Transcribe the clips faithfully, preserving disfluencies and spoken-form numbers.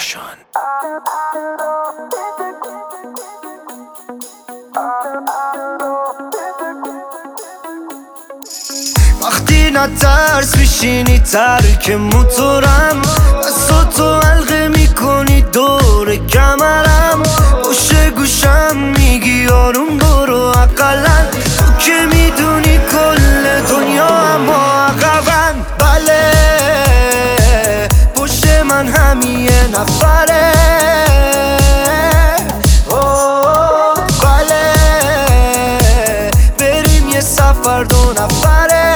Production. وقتی نترس میشینی ترک موتورم، دستاتو حلقه میکنی دور کمرم، پشت گوشم میگی آروم برو اقلن، تو که میدونی کل دنیا اما عقبن. بله پشت من هم یه نفره، بله بریم یه سفر دو نفره،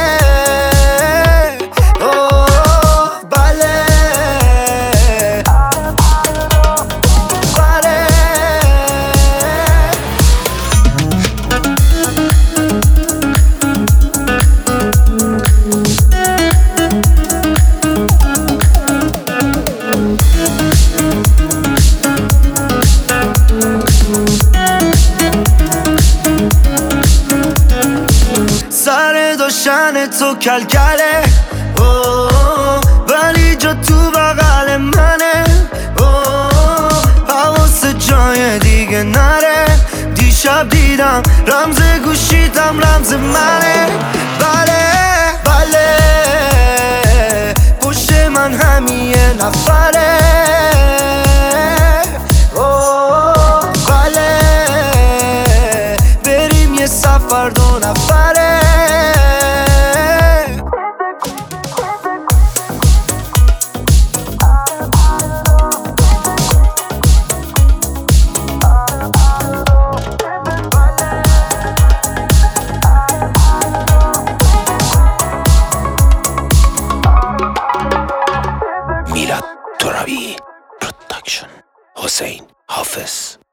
سر داشتن تو کلکله ولی جا تو بغل منه، حواس جای دیگه نره، دیشب دیدم رمز گوشیتم رمز منه. بله بله پشت من هم یه نفره، بله بریم یه سفر دو نفره. میلاد ترابی پروداکشن. حسین حافظ.